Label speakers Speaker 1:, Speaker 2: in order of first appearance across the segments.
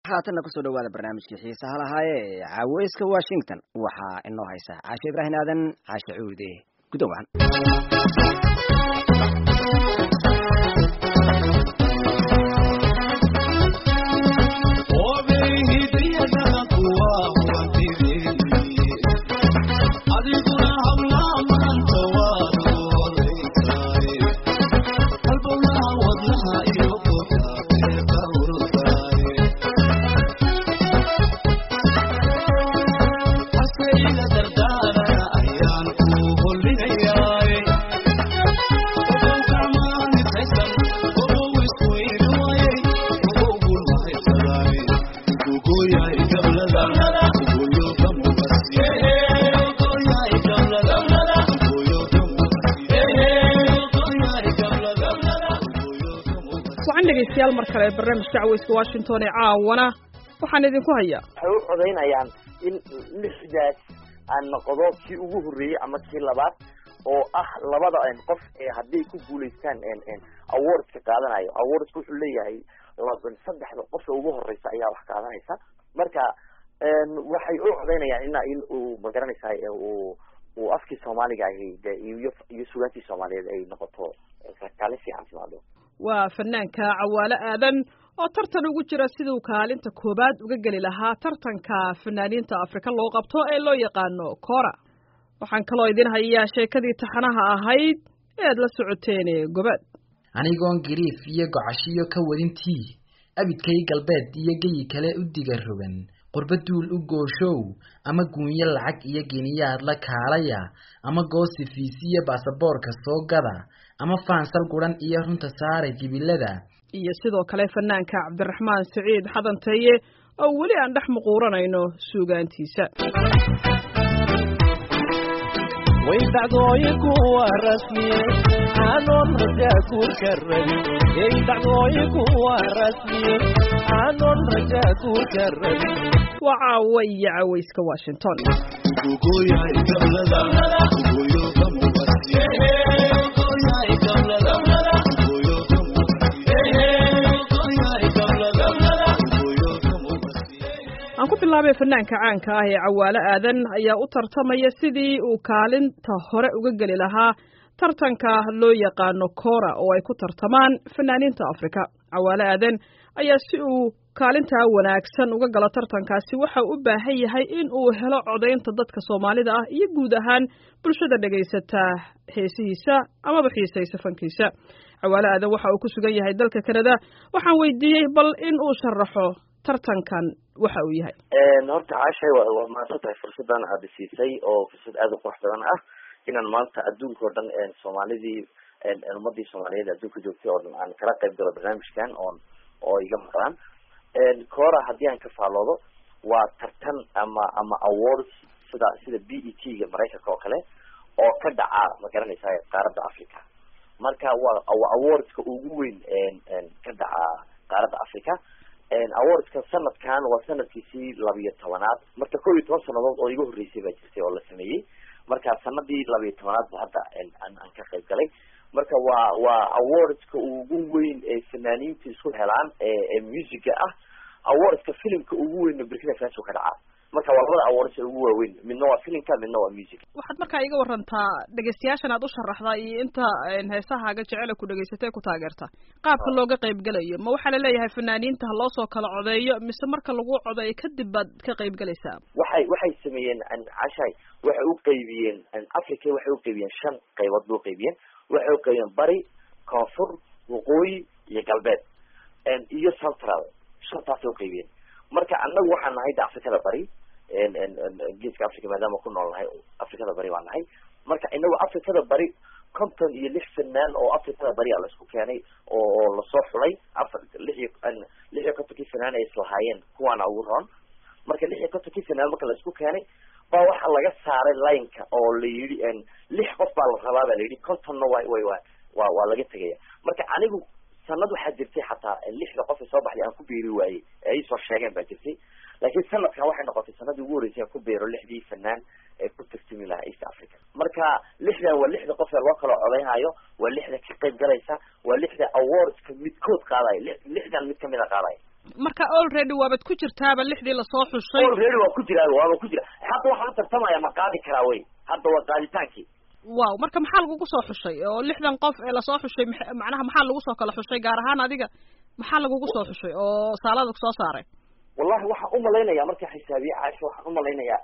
Speaker 1: haatanna kusoo dhawaada barnaamijkii xiisaha lahaaye caweyska Washington waxaa inoo haysa Caashe Ibrahim Aadan Caashe Cuude gudowan
Speaker 2: dhegeystayaal mar kale barnaamijka caweyska Washington ee caawana waxaan idinku hayaa
Speaker 3: waxay u codeynayaan in lixdaas aan noqdo kii ugu horeeyay ama kii labaad oo ah labada qof ee haddii ku guuleystaan awardka qaadanayo awardku wuxuu leeyahay saddexda qof ee ugu horeysa ayaa wax qaadanaysa marka waxay u codeynayaan in uu magaranaysaa uu afkii Soomaaliga iyo suugaantii Soomaaliyeed ay noqoto kaalin fiican timaado
Speaker 2: waa fanaanka Cawaale Aadan oo tartan ugu jira sidoo kaalinta koobaad uga gali lahaa tartanka fanaaniinta Afrika loo qabto ee loo yaqaano Kora waxaan kaloo idin hayaa sheekadii taxanaha ahayd ee la socoteen gobad
Speaker 4: anigoon gariif iyo gocashiyo ka wadintii abidkay galbeed iyo geyi kale u diga rogan qurbaduul u gooshow ama guunyo lacag iyo geniyaad la kaalaya ama goosi fiisiyo baasaboorka soo gada ama faansal guran iyo runta saaray jibilada
Speaker 2: iyo sidoo kale fanaanka Cabdiraxmaan Saciid Xadanteeye oo wali aan dhex muquuranayno suugaantiisa
Speaker 5: way dacdooyinku waa rasmiye aanon raja ku karrabi way dacdooyinku waa rasmiye aanon raja ku karrabi
Speaker 2: waa waya caweyska Washington aan ku bilaabay fanaanka caanka ah ee Cawaale Aadan ayaa u tartamaya sidii uu kaalinta hore uga gali lahaa tartanka loo yaqaano Kora oo ay ku tartamaan fanaaniinta Afrika Cawaale Aadan ayaa si uu kaalinta wanaagsan uga galo tartankaasi waxa uu u baahan yahay in uu helo codeynta dadka Soomaalida ah iyo guud ahaan bulshada dhageysata heesihiisa ama xiisaysa fankiisa Cawaale Aadan waxa uu ku sugan yahay dalka Canada waxaan weydiiyay bal in uu sharaxo tartankan waxa uu yahay
Speaker 3: horta Caashay waa maanta fursadan aad siisay oo fursad aad u qurux badan ah inaan maanta adduunka oo dhan Soomaalidii ummadii Soomaaliyeed adduunka joogtay oo aan kala qayb galo barnaamijkan oo iga maqan Kora haddii aan ka faaloodo waa tartan ama awards sida BET-ga Mareykanka oo kale oo ka dhaca ma garanaysaa qaaradda Afrika marka waa awardska ugu weyn ka dhaca qaaradda Afrika awardska sanadkan waa sanadkiisii 12aad marka 12 sanadood oo iga horeysay baa jirtay oo la sameeyay marka sanadii 12aad hadda aan ka qayb galay marka waa awardska ugu weyn ee fanaaniinta isku helaan ee music ah awardska filmka ugu weyn Burkina Faso ka dhaca marka waa labada awards ugu waaweyn midna waa filmka midna waa music
Speaker 2: waxaad markaa iga warantaa dhageystayaashan aad u sharaxdaa iyo inta heesahaaga jecel ku dhageysatay ku taageerta qaabka looga qayb galayo ma waxa la leeyahay fanaaniinta loo soo kala codeeyo mise marka lagu codeeyo kadib baad ka qayb galaysaa
Speaker 3: waxay sameeyeen Caashay waxay u qaybiyeen Afrika waxay u qaybiyeen 5 qaybood loo qaybiyeen waxay u qaybiyeen bari koonfur waqooyi iyo galbeed iyo central shantaas u qaybiyeen marka annagu waxaan nahay Afrikada bari geeska Afrika maadaama ku nool nahay Afrikada bari waan nahay marka inagu Afrikada bari 56 fanaan oo Afrikada bari la isku keenay oo la soo xulay 56 fanaan ay islahaayeen kuwana ugu roon marka 56 fanaan marka la isku keenay baa waxa laga saaray line-ka oo la yiri 6 qof baa la rabaa baa la yiri 50 waa laga tagaya marka anigu sanad waxa jirtay xataa 6 qof soo baxday aan ku beeri waayay ay soo sheegeen baa jirtay laakiin sanadkan waxay noqotay sanadii ugu horeysay ku beero 6 fanaan ee ku tartami lahaa East Africa marka 6 waa 6 qof ee loo kala codeynayo waa 6 ka qayb galaysa waa 6 awards ka midkood qaaday 6 mid kamid ah qaaday
Speaker 2: marka already waabad ku jirtaaba lixdii lasoo xushay
Speaker 3: already waa ku jira hadda waxaan tartamaya ma qaadi karaa way hadda waa qaaditaankii
Speaker 2: wow marka maxaa lagugu soo xushay oo 60 qof ee lasoo xushay macnaha maxaa lagu soo kala xushay gaar ahaan adiga maxaa lagugu soo xushay oo saalada soo saaray
Speaker 3: wallahi waxaan u malaynayaa marka xisaabiye caasho waxaan u malaynayaa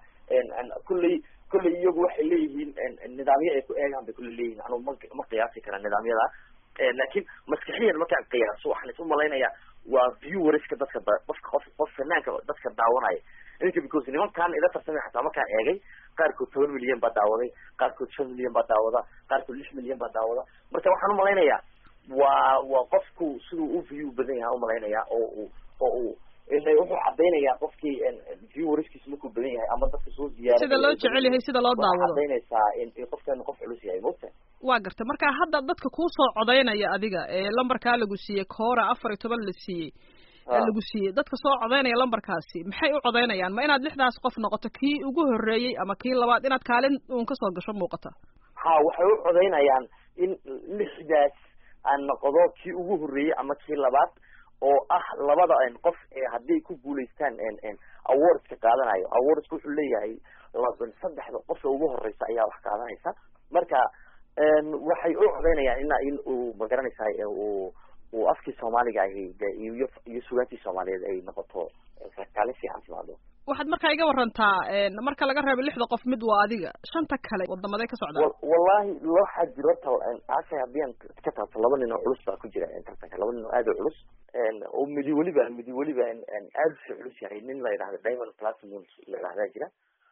Speaker 3: kulli iyagu waxay leeyihiin nidaamyo ay ku eegaan bay kulli leeyihiin anu ma qiyaasi kara nidaamyada laakiin maskaxiyan markaan qiyaaso waxaan is u malaynayaa waa viewerska dadka qof fanaanka dadka daawanaya inka because nimankan ila tartamay xataa markaan eegay qaarkood 10 milyan baa daawaday qaarkood 5 milyan baa daawada qaarkood 6 milyan baa daawada marka waxaan u malaynayaa waa qofku siduu u view badan yahay u malaynayaa oo ilaa wuxuu cadeynayaa qofkii viewerskiisa markuu badan yahay ama dadka soo ziyaaray
Speaker 2: sida loo jecel yahay sida loo daawado
Speaker 3: cadeynaysaa in qofkan qof culus yahay moogta
Speaker 2: waa gartay marka hadda dadka ku soo codeynaya adiga ee lambarka lagu siiyay koora 14 la siiyay lagu siiyay dadka soo codeynaya lambarkaasi maxay u codeynayaan ma inaad 6daas qof noqoto kii ugu horeeyay ama kii labaad inaad kaalin uun ka soo gasho muuqata
Speaker 3: waxay u codeynayaan in 6daas aan noqdo kii ugu horeeyay ama kii labaad oo labada qof ee hadii ku guuleystaan awards ka qaadanayo awards wuxuu leeyahay 3 qof oo ugu horeysa ayaa wax qaadanaysa marka waxay u codeynayaan in uu magaranaysaa uu afkii Soomaaliga iyo suugaantii Soomaaliyeed ay noqoto kaalin fiican timaado
Speaker 2: waxaad markaa iga warantaa marka laga reebo 6 qof mid waa adiga 5 kale wadamaday ka socdaan
Speaker 3: wallahi waxa jiro taasay hadii ka taabto 2 nin oo culus baa ku jira tartanka 2 nin oo aad u culus oo midi waliba aad u culus yahay nin la yiraahdo Diamond Platinum la yiraahdo jira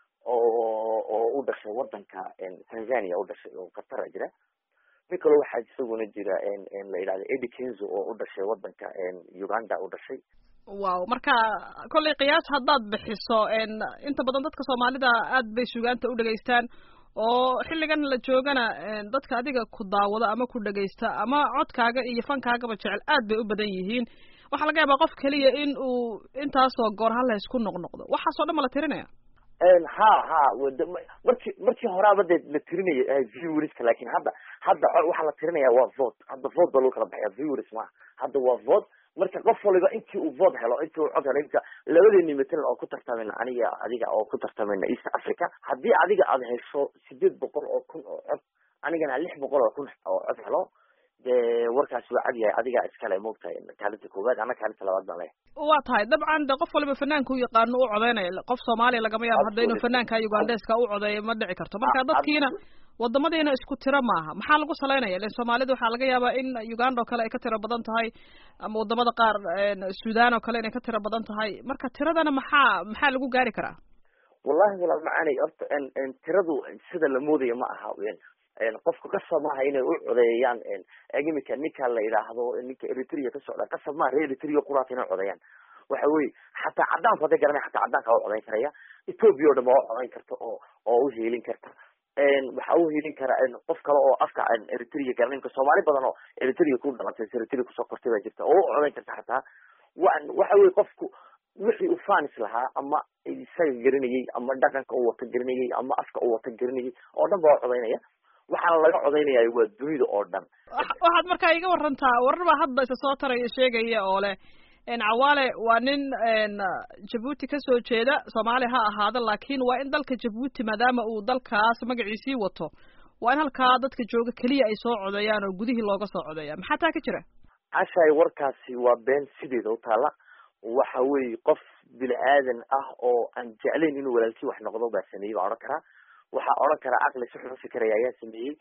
Speaker 3: oo u dhashay wadanka Tanzania u dhashay oo Qatar jira mikalo waxa isaguna jira la yiraahdo Eddie Kenzo oo u dhashay wadanka Uganda u dhashay
Speaker 2: wow marka kulli qiyaas haddaad bixiso inta badan dadka Soomaalida aad bay suugaanta u dhageystaan oo xilligan la joogana dadka adiga ku daawada ama ku dhageysta ama codkaaga iyo fankaaga ba jecel aad bay u badan yihiin waxa laga yaabaa qof kaliya in uu intaas oo goor hal isku noqnoqdo waxa soo dhamala tirinaya
Speaker 3: markii horaaba la tirinaya viewers laakiin hadda waxa la tirinaya waa vote hadda vote baa loo kala baxaya viewers ma hadda waa vote marka qof waliba intii uu vote helo intii uu cod helo inta labadeeni matalan oo ku tartamayna aniga adiga oo ku tartamayna East Africa hadii adiga aad hesho 800 oo kun oo cod anigana 600 oo kun oo cod helo warkaas waa cad yahay adiga iskale moogtahay kaalinta koowaad ama kaalinta labaad baan leeyahay
Speaker 2: waa tahay dabcan qof waliba fanaanka uu yaqaan u codeynaya qof Soomaali lagama yaabo hadda inuu fanaanka Ugandeska u codeeyo ma dhici karto marka dadkiina wadamadeena isku tiro maaha maxaa lagu saleynayaa in Soomaalidu waxa laga yaabaa in Uganda oo kale ay ka tiro badan tahay ama wadamada qaar Suudaan oo kale inay ka tiro badan tahay marka tiradana maxaa lagu gaari karaa
Speaker 3: wallahi wala macaanay tiradu sida la moodayo ma aha qofku qasab ma aha inay u codeeyaan agimika ninka la yiraahdo ninka Eritrea ka socda qasab ma Eritrea quraat inay codeeyaan waxa weey xataa cadaan fadhi garanay xataa cadaanka oo codeyn karaya Ethiopia oo dhan oo codeyn karto oo u heelin karta waxa uu helin kara qof kale oo afka Eritrea garanay ka Soomaali badan oo Eritrea ku dhalatay Eritrea ku soo kortay baa jirta oo codeyn karta xataa waxa weey qofku wixii uu faanis lahaa ama isaga garanayay ama dhaqanka uu wata garanayay ama afka uu wata garanayay oo dhan baa codeynaya waxaan laga codeynayaa waa dunida oo dhan
Speaker 2: waxaad markaa iga warantaa warba hadda isa soo taraya sheegaya oo leh Cawaale waa nin Djibouti ka soo jeeda Soomaali ha ahaado laakiin waa in dalka Djibouti maadaama uu dalkaas magaciisii wato waa in halka dadka jooga kaliya ay soo codeeyaan oo gudihii looga soo codeeyaa maxaa taa ka jira
Speaker 3: cashay warkaasi waa been sideeda u taala waxa weey qof bil aadan ah oo aan jeclayn inuu walaalkii wax noqdo baa sameeyay baan oran karaa waxa oran karaa aqli si xun fikiraya ayaa sameeyay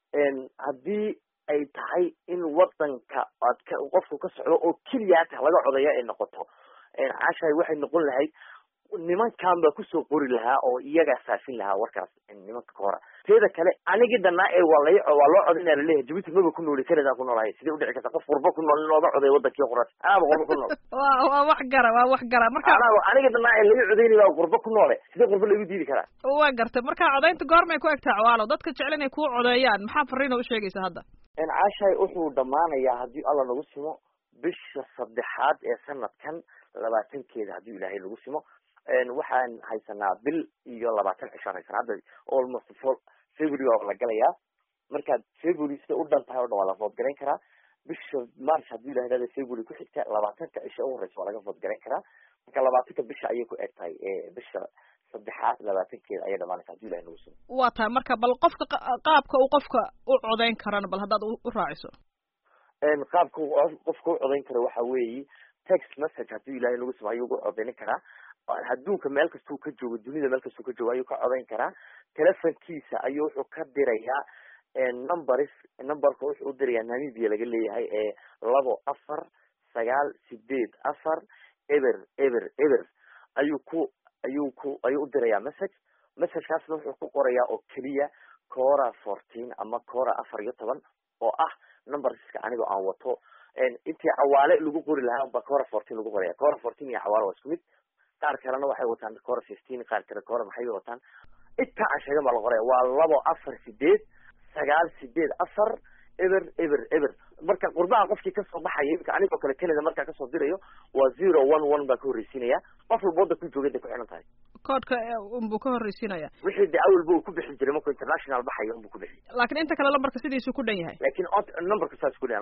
Speaker 3: hadii ay tahay in wadanka aad qofku ka socdo oo kaliya laga codeeyo ay noqoto cashay waxay noqon lahayd nimankan ba ku soo qori lahaa oo iyaga saafin lahaa warkaas nimanka koora teeda kale anigi danaa ee waa loo codeynaa leeyahay Djibouti maba ku nool Canada ku noolahay sidii u dhici karta qof qurbo ku nool looga codeeyo wadankii qoraad ama qurbo ku nool
Speaker 2: waa wax gara marka
Speaker 3: anigi danaa ee laga codeynay waa qurbo ku nool sidii qurbo lagu diidi karaa
Speaker 2: waa gartay marka codeynta goormay ku egtaa Cawaalo dadka jecel inay ku codeeyaan maxaa fariin u sheegaysaa hadda
Speaker 3: cashay wuxuu dhamaanayaa hadii alla nagu simo bisha 3aad ee sanadkan 20keeda hadii Ilaahay nagu simo waxaan haysanaa bil iyo 20 cisho haysanaa hadda almost full February oo la galaya marka February sida u dhantahay oo dhan waa la vote gareyn karaa bisha march haddii ilahay hada february ku xigta 20 isha ugu horeysa waa laga vote garan karaa marka 20 bisha ayay ku egtahay bisha saddexaad 20keeda ayay dhamaanaysaa haddii ilahay nagu soo
Speaker 2: waa tahay marka bal qofka qaabka uu qofka u codeyn karana bal haddaad u raaciso
Speaker 3: qaabka qofka u codeyn kara waxa weeye text message haddii ilahay nagu soo ayuu ugu codeyn karaa adduunka meel kastuu ka joogo dunida meel kastuu ka joogo ayuu ka codeyn karaa telefonkiisa ayuu wuxuu ka dirayaa numberka wuxuu u dirayaa Namibia laga leeyahay 2494 eber ayuu u dirayaa messagekaasna wuxuu ku qorayaa oo keliya Cora 14 ama Cora 14 oo ah numberska anigoo aan wato intii cawaale lagu qori lahaa ba Cora 14 lagu qoraya Cora 14 iyo cawaale waa isku mid qaar kalena waxay wataan Cora 15 qaar kale Cora maxay wataan inta aan sheegay ma la qoraya waa 2489 eber marka qurbaha qofkii ka soo baxay imka anigoo kale Canada marka ka soo dirayo waa 011 ba ka horeysinaya qof walba ku joogay ku xiran tahay
Speaker 2: koodka uu ka horeysinaya
Speaker 3: wixii daawal buu ku bixin jiray markuu international baxayo uu ku bixin
Speaker 2: laakiin inta kale lambarka sidiisu ku dhan yahay
Speaker 3: laakiin numberka saas ku dhan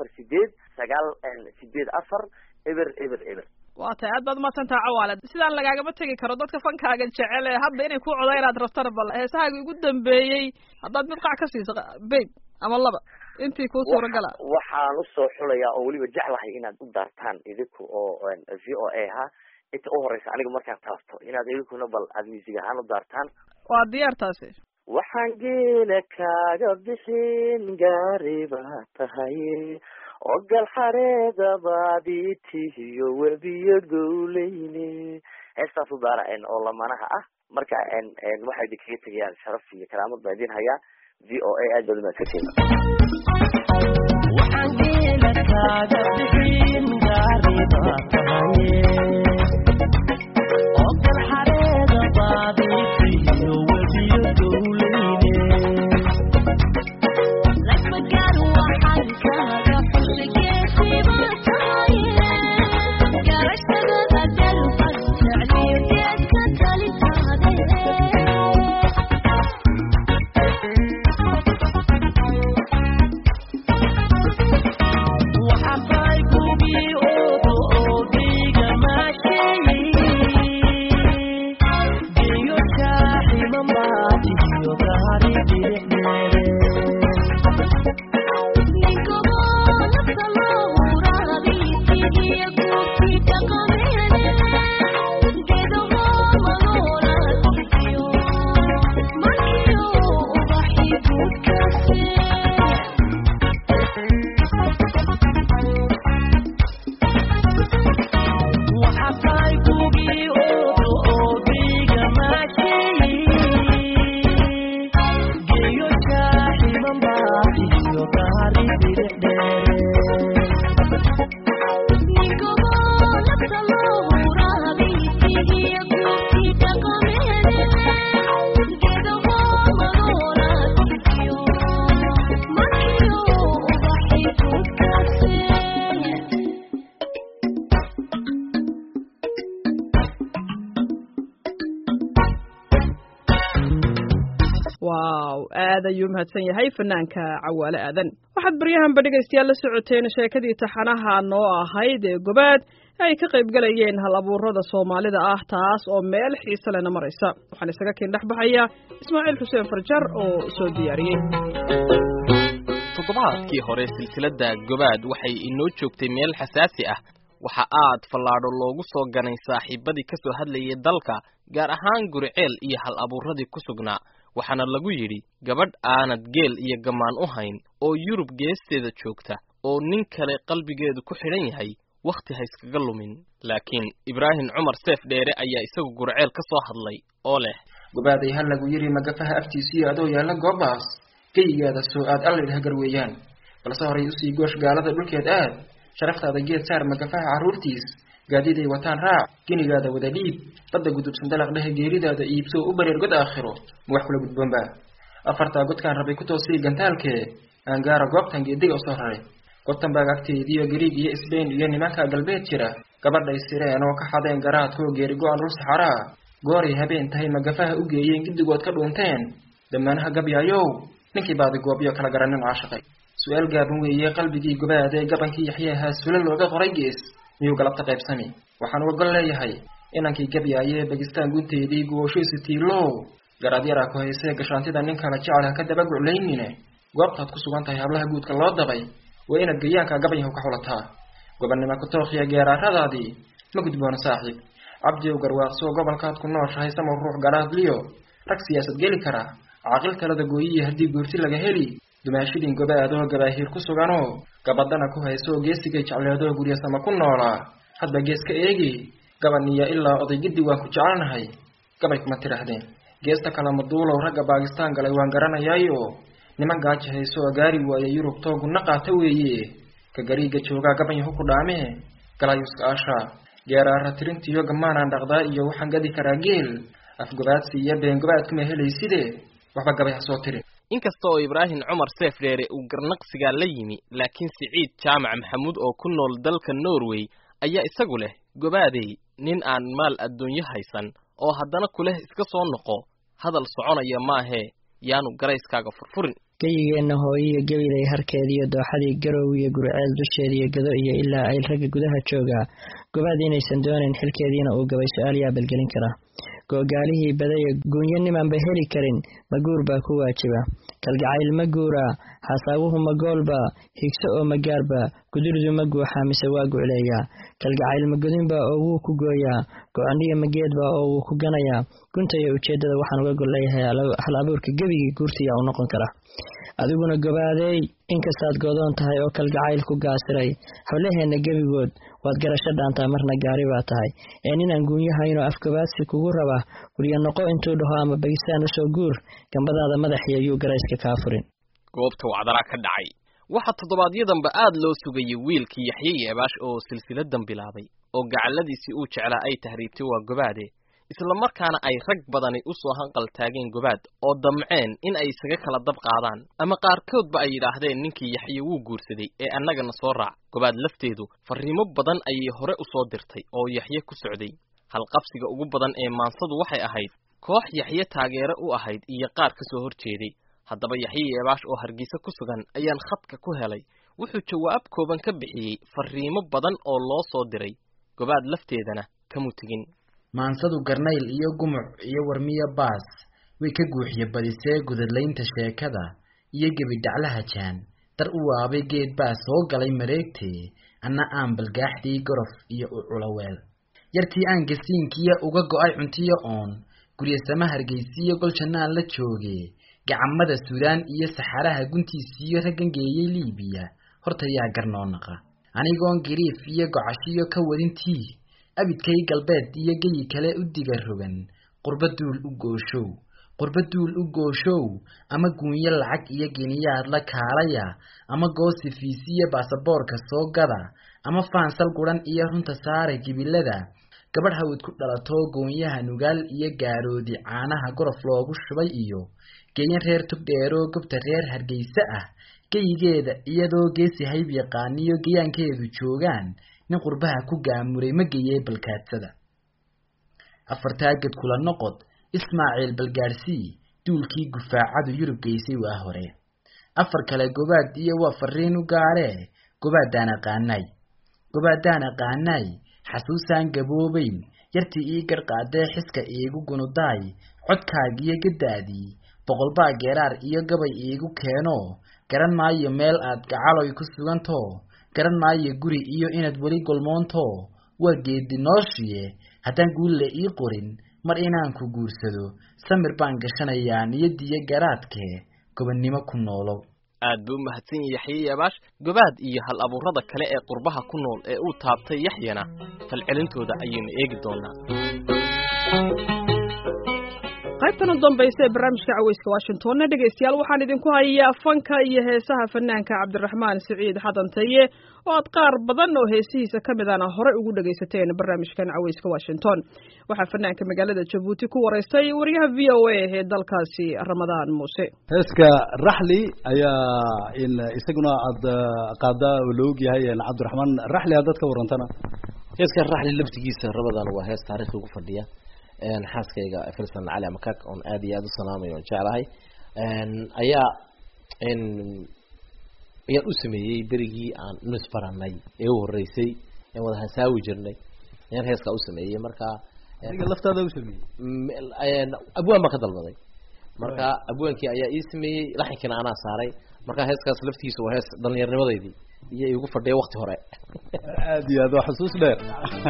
Speaker 3: 2489 eber
Speaker 2: waa tahay aad baad maadsantaha cawaale sidaan lagaagama tegi karo dadka fankaaga jecel ee hadda inay ku codeyn aad rabtana bal heesahaaga ugu dambeeyey haddaad mid qac ka siiso babe ama laba intii kuu suuragala
Speaker 3: waxaan usoo xulayaa oo weliba jeclahay inaad u daartaan idinku oo VOA ha inta u horeysa aniga markaan taabto inaad idinkuna bal aad music ahaan u daartaan
Speaker 2: waa diyaartaasi
Speaker 3: waxaan geela kaaga bixin gaariba tahay ogal xareeda baaditiyo webiyo gowleyne heestaas u daara oo lamanaha ah marka waxay idinkaga tegayaan sharaf iyo karaamad baa idin hayaa VOA aad baad umahadsantihiin
Speaker 5: waxaan geela kaaga bixin gaariba tahay ogal xareeda baaditiyo webiyo gowleyne
Speaker 2: aad ayuu mahadsan yahay fanaanka cawaale aadan waxaad baryahanba dhegaystayaal la socoteen sheekadii taxanaha noo ahayd ee gobaad ay ka qayb galayeen hal abuurada Soomaalida ah taas oo meel xiiso leh maraysa waxaan isaga keen dhaxbaxaya Ismaaciil Xuseen Farjar oo soo diyaariyay
Speaker 6: toddobaadkii hore silsiladda gobaad waxay inoo joogtay meel xasaasi ah waxa aad fallaadho loogu soo ganay saaxiibadii ka soo hadlayay dalka gaar ahaan Guriceel iyo hal abuuradii ku sugnaa waxaana lagu yidhi gabadh aanad geel iyo gamaan u hayn oo Yurub geesteeda joogta oo nin kale qalbigeedu ku xidhan yahay waqti ha iskaga lumin laakiin Ibraahim Cumar Seef Dheere ayaa isagu Guriceel ka soo hadlay oo leh
Speaker 7: gobaaday hal lagu yiri magafaha aftiisii adoo yaala goobaas kaygaada soo aad alla garweeyaan balse horay u sii goosh gaalada dhulkeed aad sharaftaada geed saar magafaha caruurtiis gaadiiday wataan raac ginigaada wada dhiib badda gudubsan dalaq dhahe geeridaada iibso u bareer god aakhiro wax kula gudboonba afarta godkaan rabay ku toosii gantaalkee aan gaaro goobtan geediga u soo raray goobtan baag agteediyo Gariig iyo Spain iyo nimanka galbeed jira gabadhay sireen oo ka xadeen garaadkoo geeri go'an dhul saxaraa gooray habeen tahay magafaha u geeyeen gidigood ka dhuunteen dhammaanaha gabyaayow ninkii baadi goobyo kala garanin caashaqay su-aal gaaban weeye qalbigii gobaade gabankii yaxyaha sula looga qoray gees miyuu galabta qaybsami waxaan uga gol leeyahay inankii gabyaaye bagistaan gunteedii gooshoysi tiilow garaad yaraa ku haysee gashaantida nin kala jecel ha ka daba guclaynine goobtaad ku sugan tahay hablaha guudka loo dabay waa inaad gayaanka gabanyahu ka xulataa gobannimo kutookiya geeraaradaadii ma gudboona saaxiib cabdi ow garwaaqsoo gobolkaad ku nooshahay samar ruux garaadliyo rag siyaasad geli kara caaqil talada gooyiyi haddii guurti laga heli dumaashidin gobaadoo gabaahiir ku suganoo gabadhana ku haysoo geesigay jecleedoo guryasama ku noolaa hadba gees ka eegi gabaniya ilaa oday giddi waan ku jecelnahay gabay kuma tidhaahdeen geesta kale maduulow ragga baakistaan galay waan garanayaayo niman gaaja haysoo gaari waaye yurub toogunna qaata weeye ka gariiga joogaa gabanyahu ku dhaamee galayuska ashaa geeraara tirintiyo gamaanaan dhaqdaa iyo waxaan gadi karaa geel afgobaadsi iyo been gobaad kuma helayside waxba gabay ha soo tirin
Speaker 6: inkasta oo ibraahim cumar seef dheere uu garnaqsigaa la yimi laakiin siciid jaamac maxamuud oo ku nool dalka norway ayaa isagu leh gobaadey nin aan maal adduunyo haysan oo haddana kuleh iska soo noqo hadal soconaya maahee yaanu garayskaaga furfurin
Speaker 8: geyigeenna hooyiyo gebilay harkeediiyo dooxadii garow iyo gurceel dusheediiyo gado iyo ilaa ay ragga gudaha joogaa gobaad inaysan doonayn xilkeediina uu gabay su-aal yaa balgelin karaa googaalihii badaya guunyo nimanba heli karin maguur baa ku waajiba kalgacayl ma guuraa xasaabuhu ma goolba higso oo magaarba gudurdu ma guuxaa mise waa gucleeyaa kalgacayl ma godinba oo wuu ku gooyaa go-andhiya mageedba oo wuu ku ganayaa gunta iyo ujeeddada waxaan uga gol leeyahay hal abuurka gebigii guurtiyaa u noqon kara adiguna gobaadeey inkastaad goodoon tahay oo kalgacayl ku gaasiray hablaheenna gebigood waad garasho dhaantaa marna gaari baa tahay ee ninaan guunyahaynoo afgobaadsi kugu raba guryo noqo intuu dhaho ama bagistaan usoo guur gambadaada madaxiyo yuu garayska kaa furin
Speaker 6: goobta wacdaraa ka dhacay waxaa toddobaadyadamba aad loo sugayay wiilkii yaxye yeebaash oo silsiladan bilaabay oo gacalladiisii uu jeclaa ay tahriibtay waa gobaade isla markaana ay rag badani u soo hanqal taageen gobaad oo damceen in ay isaga kala dab qaadaan ama qaarkoodba ay yidhaahdeen ninkii yaxye wuu guursaday ee annagana soo raac gobaad lafteedu farriimo badan ayay hore u soo dirtay oo yaxye ku socday halqabsiga ugu badan ee maansadu waxay ahayd koox yaxye taageero u ahayd iyo qaar ka soo horjeeday haddaba yaxye yeebaash oo hargeysa ku sugan ayaan khadka ku helay wuxuu jawaab kooban ka bixiyey farriimo badan oo loo soo diray gobaad lafteedana kamu tegin
Speaker 4: maansadu garnayl iyo gumuc iyo warmiyo baas way ka guuxiye badisee gudadlaynta sheekada iyo gebidhaclaha jaan dar u waabay geed baa soo galay mareegtee anna aan balgaaxdii gorof iyo u culaweel yartii aan gasiinkiya uga go'ay cuntiyo oon guryasama hargeysiiyo goljannaan la joogee gacamada suudaan iyo saxaraha guntiisiiyo raggangeeyey liibiya horta yaa garnoonaqa anigoon giriif iyo gocashiyo ka wadintii abidkay galbeed iyo geyi kale u diga rogan qurba duul u gooshow ama guunyo lacag iyo geniyaad la kaalaya ama goosi fiisiyo baasaboorka soo gada ama faansal guran iyo runta saara gibilada gabadh hawd ku dhalatoo goonyaha nugaal iyo gaaroodi caanaha gorof loogu shubay iyo geeyan reer tugdheeroo gobta reer hargeysa ah geyigeeda iyadoo geesi hayb yaqaaniyo geyaankeedu joogaan nin qurbaha ku gaamuray ma geeyee balkaadsada afartaagad kula noqod ismaaciil balgaarsii duulkii gufaacadu yurub geysay waa hore afar kale gobaad iyo waa farriin u gaaree gobaadaan aqaanaay xasuusaan gaboobayn yartii ii garqaadee xiska iigu gunudaay codkaagiyo gadaadii boqolbaa geeraar iyo gabay iigu keenoo garan maayo meel aad gacaloy ku sugantoo garan maayo guri iyo inaad weli golmoontoo waa geedi nooshiye haddaan guulle ii qorin mar inaan ku guursado samir baan gashanayaa niyadiyo garaadkee gobannimo ku noolow
Speaker 6: aad buu u mahadsan yahay yaxye yeebaash gobaad iyo hal abuurada kale ee qurbaha ku nool ee uu taabtay yaxyana falcelintooda ayaynu eegi doonaa
Speaker 2: qaybtan u dambaysa ee barnaamijka caweyska washingtonna dhegaystayaal waxaan idinku hayaa fanka iyo heesaha fanaanka cabdiraxmaan siciid xadantaye oo aad qaar badan oo heesihiisa ka midana horey ugu dhagaysateen barnaamijkan caweyska washington waxaa fanaanka magaalada jabuuti ku waraystay wariyaha v o a ee dalkaasi ramadaan muuse
Speaker 9: heeska raxli ayaa isaguna aad qaada oo la og yahay cabdiraxmaan raxli haddaad ka warantana
Speaker 10: heeska raxli laftigiisa ramadaan waa hees taariikhi ugu fadhiya xaaskayga filsan cali amakak oon aad iyo aad u salaamayo oon jeclahay ayaa ayaan u sameeyey berigii aan nisbaranay ee u horeysay aan wada hasaawi jirnay ayaan heeska u sameeyey marka
Speaker 9: adiga laftaada u sameeyey
Speaker 10: abwaan ma ka dalbaday marka abwaankii ayaa ii sameeyey laxinkiina anaa saaray marka heeskaas laftiisa waa hees dhallinyarnimadeydii iyo igu fadhiya waqti hore
Speaker 9: aad iyo aad waa xusuus dheer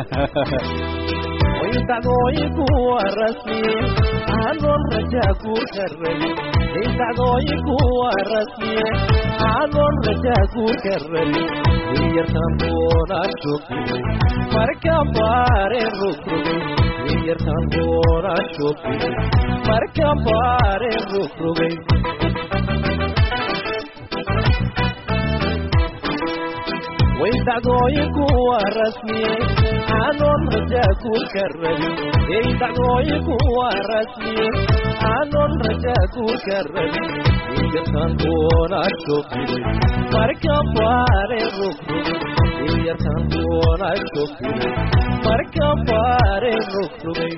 Speaker 5: ويسعدويك ورسمي عنون رجاك وكرمي يسعدويك ورسمي عنون رجاك وكرمي يرتمون الشوكي مركب باري الركرمي يرتمون الشوكي مركب باري الركرمي ويسعدويك ورسمي عنون رجاك وكرمي يسعدويك ورسمي عنون رجاك وكرمي يرتمون الشوكي مركب باري الركرمي يرتمون الشوكي مركب باري الركرمي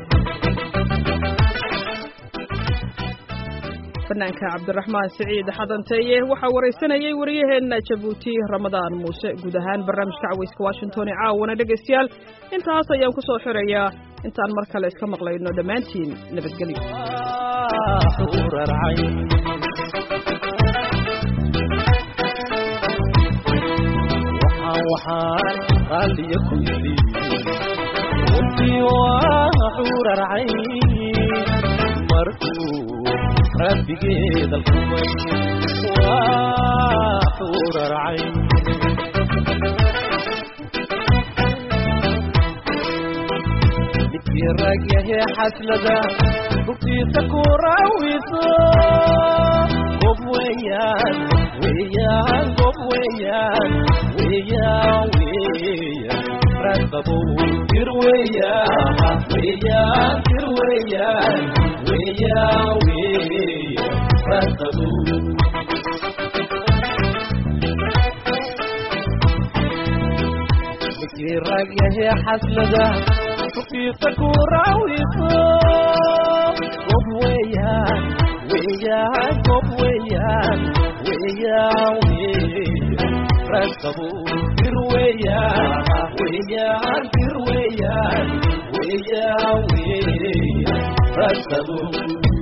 Speaker 2: fanaanka cabdiraxmaan siciid xadanteeye waxaa waraysanayay wariyaheenna jabuuti ramadaan muuse guud ahaan barnaamijka cawayska washington ee caawana dhegaystayaal intaas ayaan ku soo xirayaa intaan mar kale iska maqlayno dhammaantiin nabadgelyo
Speaker 5: waxaan qaaliya ku yidhi waqtii waa xurar cayn markuu rabbigeeda alkumay waa xurar cayn midkii rag yahee xaslada rugtiisa ku raawiso gob weeyaan weeyaan gob weeyaan weeyaan weeyaan ragbabow tir weeyaan weeyaan tir weeyaan weeyaan weeyaan ragbabow midkii rag yahee xaslada rugtiisa ku raawiso gob weeyaan weeyaan gob weeyaan weeyaan weeyaan ragbabow tir weeyaan weeyaan tir weeyaan weeyaan weeyaan ragbabow